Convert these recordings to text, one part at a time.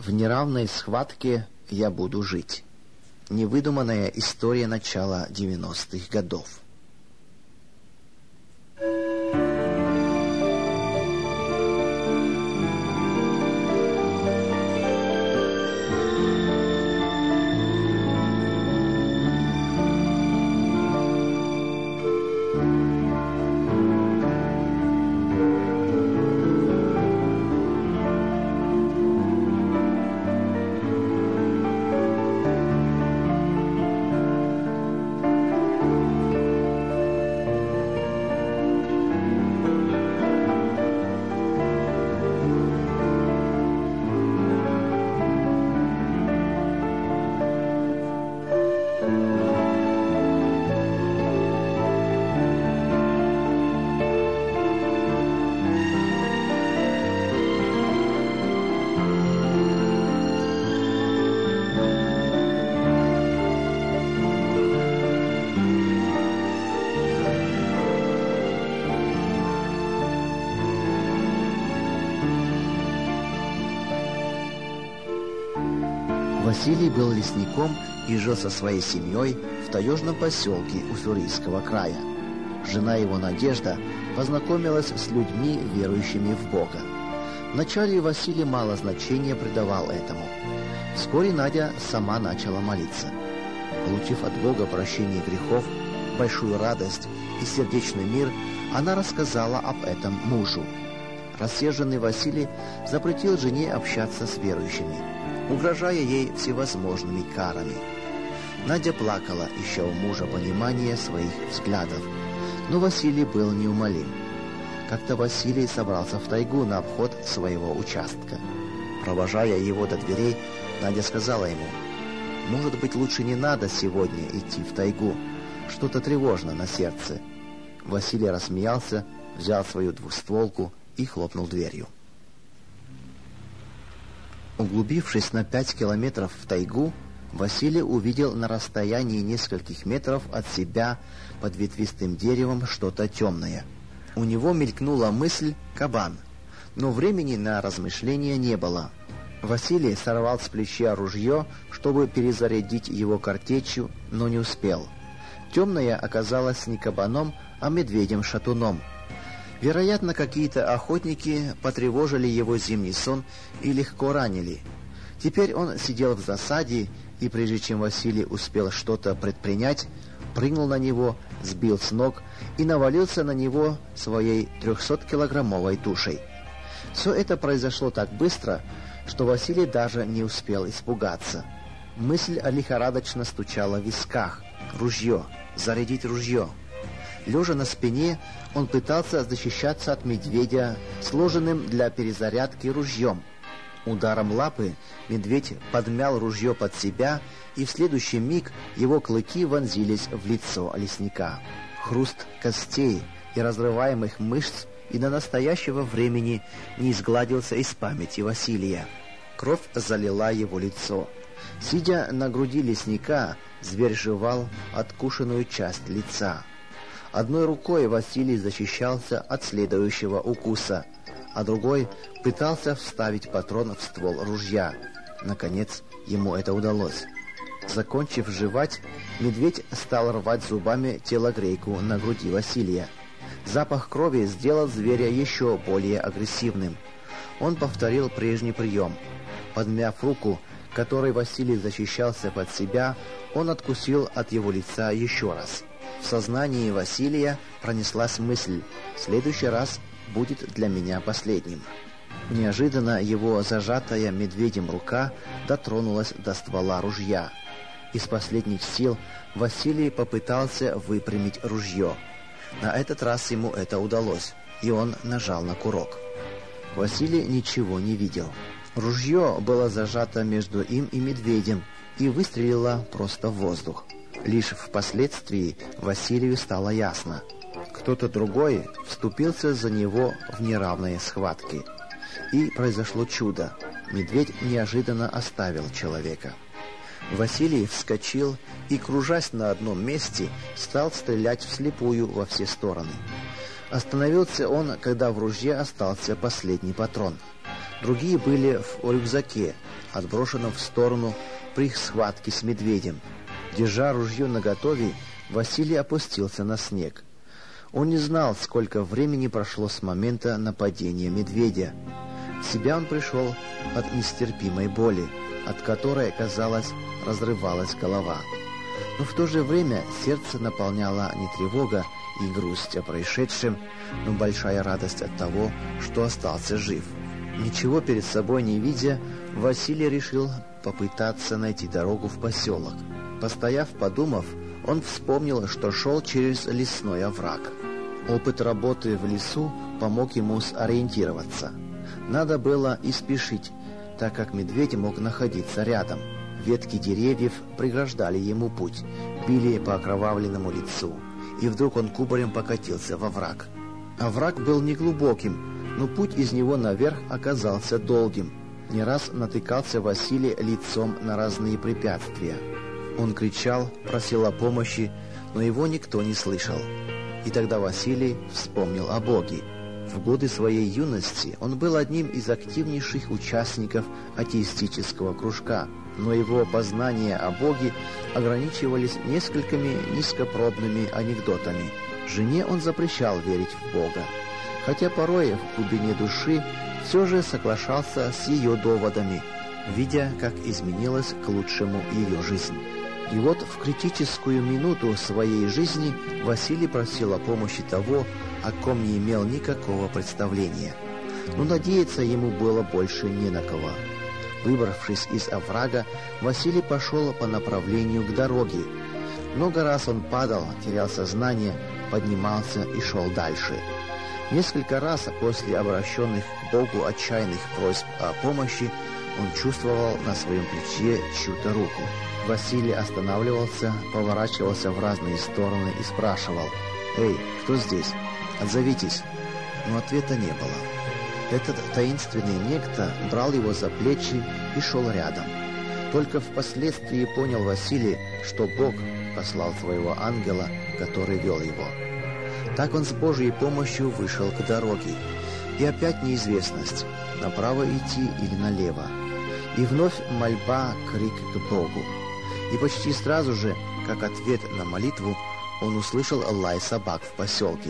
В неравной схватке я буду жить. Невыдуманная история начала 90-х годов. Василий был лесником и жил со своей семьей в таежном поселке Уссурийского края. Жена его, Надежда, познакомилась с людьми, верующими в Бога. Вначале Василий мало значения придавал этому. Вскоре Надя сама начала молиться. Получив от Бога прощение грехов, большую радость и сердечный мир, она рассказала об этом мужу. Рассерженный Василий запретил жене общаться с верующими, угрожая ей всевозможными карами. Надя плакала, ища у мужа понимания своих взглядов, но Василий был неумолим. Как-то Василий собрался в тайгу на обход своего участка. Провожая его до дверей, Надя сказала ему: «Может быть, лучше не надо сегодня идти в тайгу, что-то тревожно на сердце». Василий рассмеялся, взял свою двустволку и хлопнул дверью. Углубившись на 5 километров в тайгу, Василий увидел на расстоянии нескольких метров от себя под ветвистым деревом что-то темное. У него мелькнула мысль «кабан», но времени на размышления не было. Василий сорвал с плеча ружье, чтобы перезарядить его картечью, но не успел. Темное оказалось не кабаном, а медведем-шатуном. Вероятно, какие-то охотники потревожили его зимний сон и легко ранили. Теперь он сидел в засаде, и прежде чем Василий успел что-то предпринять, прыгнул на него, сбил с ног и навалился на него своей 300-килограммовой тушей. Все это произошло так быстро, что Василий даже не успел испугаться. Мысль лихорадочно стучала в висках. Ружье, зарядить ружье. Лежа на спине, он пытался защищаться от медведя, сложенным для перезарядки ружьем. Ударом лапы медведь подмял ружье под себя, и в следующий миг его клыки вонзились в лицо лесника. Хруст костей и разрываемых мышц и до настоящего времени не изгладился из памяти Василия. Кровь залила его лицо. Сидя на груди лесника, зверь жевал откушенную часть лица. Одной рукой Василий защищался от следующего укуса, а другой пытался вставить патрон в ствол ружья. Наконец, ему это удалось. Закончив жевать, медведь стал рвать зубами телогрейку на груди Василия. Запах крови сделал зверя еще более агрессивным. Он повторил прежний прием. Подмяв руку, которой Василий защищался под себя, он откусил от его лица еще раз. В сознании Василия пронеслась мысль: «В следующий раз будет для меня последним». Неожиданно его зажатая медведем рука дотронулась до ствола ружья. Из последних сил Василий попытался выпрямить ружье. На этот раз ему это удалось, и он нажал на курок. Василий ничего не видел. Ружье было зажато между им и медведем и выстрелило просто в воздух. Лишь впоследствии Василию стало ясно: кто-то другой вступился за него в неравные схватки. И произошло чудо. Медведь неожиданно оставил человека. Василий вскочил и, кружась на одном месте, стал стрелять вслепую во все стороны. Остановился он, когда в ружье остался последний патрон. Другие были в рюкзаке, отброшенном в сторону при схватке с медведем. Держа ружье наготове, Василий опустился на снег. Он не знал, сколько времени прошло с момента нападения медведя. В себя он пришел от нестерпимой боли, от которой, казалось, разрывалась голова. Но в то же время сердце наполняло не тревога и грусть о происшедшем, но большая радость от того, что остался жив. Ничего перед собой не видя, Василий решил попытаться найти дорогу в поселок. Постояв, подумав, он вспомнил, что шел через лесной овраг. Опыт работы в лесу помог ему сориентироваться. Надо было и спешить, так как медведь мог находиться рядом. Ветки деревьев преграждали ему путь, били по окровавленному лицу, и вдруг он кубарем покатился во враг. Овраг был неглубоким, но путь из него наверх оказался долгим. Не раз натыкался Василий лицом на разные препятствия. Он кричал, просил о помощи, но его никто не слышал. И тогда Василий вспомнил о Боге. В годы своей юности он был одним из активнейших участников атеистического кружка, но его познания о Боге ограничивались несколькими низкопробными анекдотами. Жене он запрещал верить в Бога, хотя порой в глубине души все же соглашался с ее доводами, видя, как изменилась к лучшему ее жизнь. И вот в критическую минуту своей жизни Василий просил о помощи того, о ком не имел никакого представления. Но надеяться ему было больше не на кого. Выбравшись из оврага, Василий пошел по направлению к дороге. Много раз он падал, терял сознание, поднимался и шел дальше. Несколько раз после обращенных к Богу отчаянных просьб о помощи он чувствовал на своем плече чью-то руку. Василий останавливался, поворачивался в разные стороны и спрашивал: «Эй, кто здесь? Отзовитесь!» Но ответа не было. Этот таинственный некто брал его за плечи и шел рядом. Только впоследствии понял Василий, что Бог послал своего ангела, который вел его. Так он с Божьей помощью вышел к дороге. И опять неизвестность, направо идти или налево. И вновь мольба, крик к Богу. И почти сразу же, как ответ на молитву, он услышал лай собак в поселке.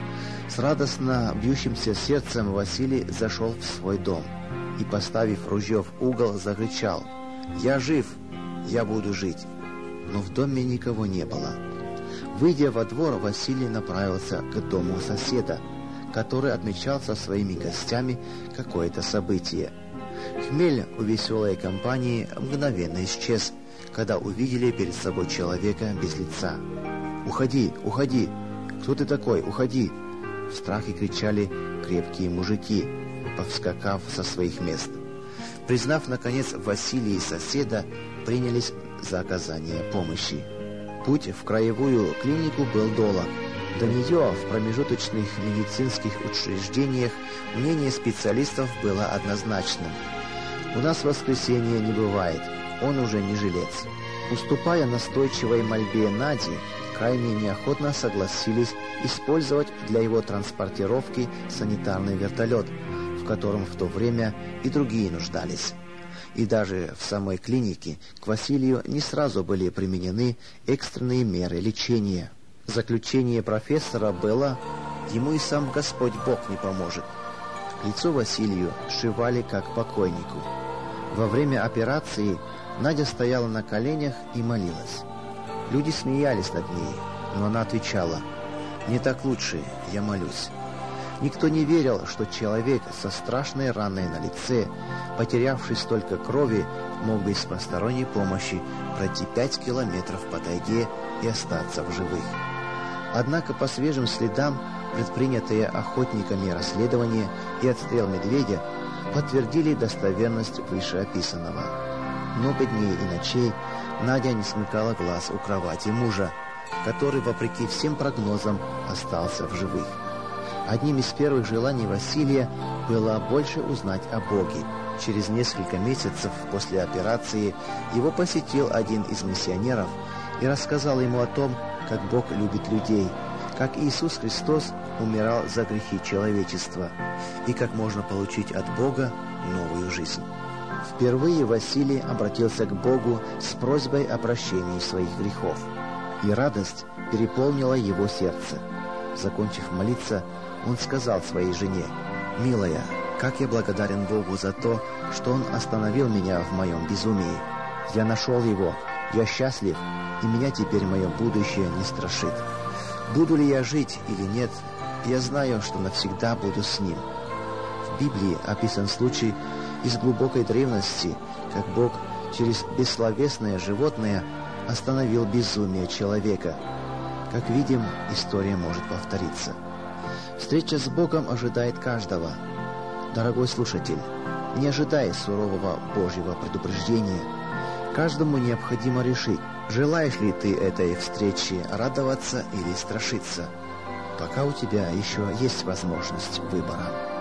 С радостно бьющимся сердцем Василий зашел в свой дом и, поставив ружье в угол, закричал: «Я жив! Я буду жить!» Но в доме никого не было. Выйдя во двор, Василий направился к дому соседа, который отмечал со своими гостями какое-то событие. Хмель у веселой компании мгновенно исчез, когда увидели перед собой человека без лица. «Уходи! Уходи! Кто ты такой? Уходи!» В страхе кричали крепкие мужики, повскакав со своих мест. Признав, наконец, Василия и соседа, принялись за оказание помощи. Путь в краевую клинику был долг. До нее в промежуточных медицинских учреждениях мнение специалистов было однозначным. «У нас в воскресенье не бывает, он уже не жилец». Уступая настойчивой мольбе Нади, крайне неохотно согласились использовать для его транспортировки санитарный вертолет, в котором в то время и другие нуждались. И даже в самой клинике к Василию не сразу были применены экстренные меры лечения. Заключение профессора было: ему и сам Господь Бог не поможет. Лицо Василию сшивали как покойнику. Во время операции Надя стояла на коленях и молилась. Люди смеялись над ней, но она отвечала: «Мне так лучше, я молюсь». Никто не верил, что человек со страшной раной на лице, потерявший столько крови, мог без посторонней помощи пройти 5 километров по тайге и остаться в живых. Однако по свежим следам предпринятые охотниками расследования и отстрел медведя подтвердили достоверность вышеописанного. Много дней и ночей Надя не смыкала глаз у кровати мужа, который, вопреки всем прогнозам, остался в живых. Одним из первых желаний Василия было больше узнать о Боге. Через несколько месяцев после операции его посетил один из миссионеров и рассказал ему о том, как Бог любит людей, как Иисус Христос умирал за грехи человечества и как можно получить от Бога новую жизнь. Впервые Василий обратился к Богу с просьбой о прощении своих грехов, и радость переполнила его сердце. Закончив молиться, он сказал своей жене: «Милая, как я благодарен Богу за то, что Он остановил меня в моем безумии. Я нашел Его, я счастлив, и меня теперь мое будущее не страшит. Буду ли я жить или нет, я знаю, что навсегда буду с Ним». В Библии описан случай из глубокой древности, как Бог через бессловесное животное остановил безумие человека. Как видим, история может повториться. Встреча с Богом ожидает каждого. Дорогой слушатель, не ожидай сурового Божьего предупреждения. Каждому необходимо решить, желаешь ли ты этой встречи радоваться или страшиться. Пока у тебя еще есть возможность выбора.